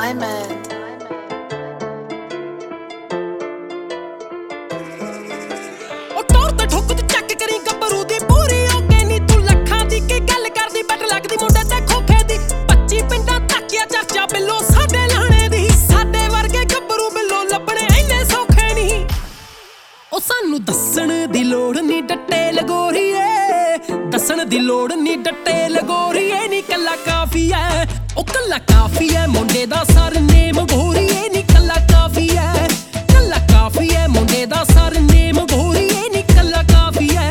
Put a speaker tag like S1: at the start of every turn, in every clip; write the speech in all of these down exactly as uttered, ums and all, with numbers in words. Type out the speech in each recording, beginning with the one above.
S1: Diamond.
S2: ਉਹ ਟੌਰ ਤੇ ਠੁੱਕ ਤੇ ਚੱਕ ਕਰੀ ਗੱਭਰੂ ਦੀ ਪੂਰੀ ਹੋ ਕੇ ਨੀ ਤੂੰ ਲੱਖਾਂ ਦੀ ਕੀ ਗੱਲ ਕਰਦੀ ਬਟ ਲੱਗਦੀ ਮੁੰਡੇ ਤੇ ਖੋਖੇ ਦੀ ਪੱਚੀ ਪਿੰਡਾਂ ਤੱਕਿਆ ਚਰਚਾ ਬਿੱਲੋ ਸਾਡੇ ਲਾਣੇ ਦੀ ਸਾਡੇ ਵਰਗੇ ਗੱਭਰੂ ਬਿੱਲੋ ਲੱਭਣੇ ਇੰਨੇ ਸੌਖੇ ਨਹੀਂ ਉਹ ਸਾਨੂੰ ਦੱਸਣ ਦੀ ਲੋੜ ਨੀ ਡੱਟੇ ਲਗੋਰੀਏ ਦੱਸਣ ਦੀ ਲੋੜ ਨੀ ਡੱਟੇ ਲਗੋਰੀਏ ਨੀ ਕੱਲਾ ਕਾਫੀ ਐ ਉਹ ਕੱਲਾ ਕਾਫੀ ਐ ਮੁੰਡੇ ਦਾ ਸਰਨੇਮ ਗੋਰੀਏ ਨੀ ਕੱਲਾ ਕਾਫੀ ਐ ਕੱਲਾ ਕਾਫੀ ਐ ਮੁੰਡੇ ਦਾ ਸਰਨੇਮ ਗੋਰੀਏ ਨੀ ਕੱਲਾ ਕਾਫੀ ਐ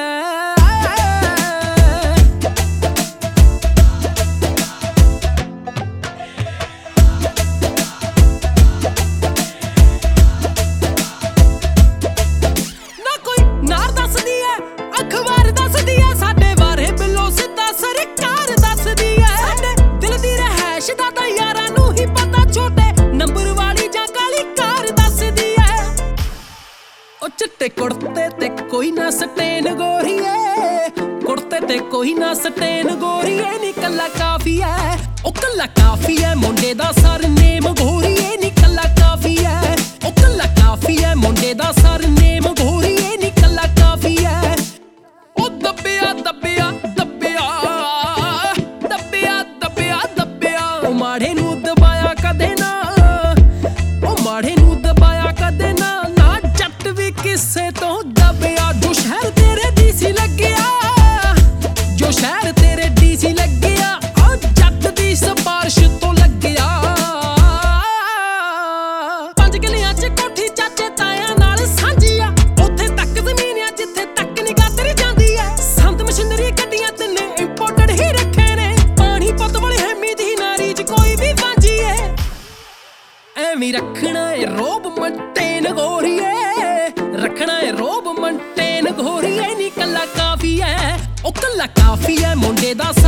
S2: ਨਾ ਕੋਈ ਨਾਰ ਦੱਸਦੀ ਐ ਅਖਬਾਰ ਦੱਸਦੀ ਐ ਸਾਡੇ ਬਾਰੇ ਬਿੱਲੋ ਸਿੱਧਾ ਸਰਕਾਰ ਦੱਸਦੀ ਐ ਸਾਡੇ ਦਿਲ ਦੀ ਰਹਿਸ਼ ਦਾ ਤਾਂ ਯਾਰਾਂ ਨੂੰ ਹੀ ਪਤਾ ਛੋਟੇ ਨੰਬਰ ਵਾਲੀ ਜਾਂ ਕਾਲੀ ਕਾਰ ਦੱਸਦੀ ਐ ਉਹ ਚਿੱਟੇ ਕੁੜਤੇ ਤੇ ਕੋਈ ਨਾ ਸਟੇਨ ਗੋਰੀਏ ਕੁੜਤੇ ਤੇ ਕੋਈ ਨਾ ਸਟੇਨ ਗੋਰੀਏ ਨੀ ਕੱਲਾ ਕਾਫੀ ਐ ਉਹ ਕੱਲਾ ਕਾਫੀ ਐ ਮੁੰਡੇ ਦਾ ਸਰਨੇਮ ਗੋਰੀਏ ਨੀ ਕੱਲਾ ਕਾਫੀ ਐ ਉਹ ਕੱਲਾ ਕਾਫੀ ਐ ਮੁੰਡੇ ਦਾ ਸਰਨੇਮ ਗੋਰੀਏ ਨੀ ਕੱਲਾ ਕਾਫੀ ਐ ਉਹ ਦੱਬਿਆ ਦੱਬਿਆ ਦੱਬਿਆ ਦੱਬਿਆ ਦੱਬਿਆ ਦੱਬਿਆ ਉਹ ਮਾੜੇ ਨੂੰ ਦਬਾਇਆ ਕਦੇ ਨਾ ਉਹ ਮਾੜੇ ਨੂੰ ਦਬਾਇਆ ਕਦੇ ਨਾ ਨਾ ਜੱਟ ਵੀ ਕਿਸੇ ਤੋਂ ਦੱਬਿਆ ਜੋ ਸ਼ਹਿਰ ਤੇਰੇ ਡੀਸੀ ਲੱਗਿਆ ਜੋ ਸ਼ਹਿਰ ਤੇਰੇ ਡੀਸੀ ਲੱਗਿਆ ਉਹ ਜੱਟ ਦੀ ਸਿਫਾਰਿਸ਼ ਤੋਂ ਲੱਗਿਆ ਪੰਜ ਗਲੀਆਂ 'ਚ ਕੋਠੀ ਚਾਚੇ ਤਾਇਆਂ ਨਾਲ ਸਾਂਝੀ ਆ ਉੱਥੇ ਤੱਕ ਜ਼ਮੀਨ ਆ ਜਿੱਥੇ ਤੱਕ ਨਿਗਾਹ ਤੇਰੀ ਜਾਂਦੀ ਐ ਸੰਦ ਮਸ਼ੀਨਰੀ ਗੱਡੀਆਂ ਤਿੰਨੇ ਇੰਪੋਰਟਡ ਹੀ ਰੱਖੇ ਨੇ ਪਾਣੀ ਪੁੱਤ ਵਾਲੀ ਹੈਮੀ ਦੀ ਨਾਰੀ 'ਚ ਕੋਈ ਵੀ ਵਾਂਝੀ ਐ ਐਵੇਂ ਰੱਖਣਾ ਏ ਰੋਬ ਮੰਟੇਨ ਗੋਰੀਏ ਰੱਖਣਾ ਏ ਰੋਬ ਮੰਟੇਨ ਗੋਰੀਏ ਨੀ ਕੱਲਾ ਕਾਫੀ ਐ ਉਹ ਕੱਲਾ ਕਾਫੀ ਐ ਮੁੰਡੇ ਦਾ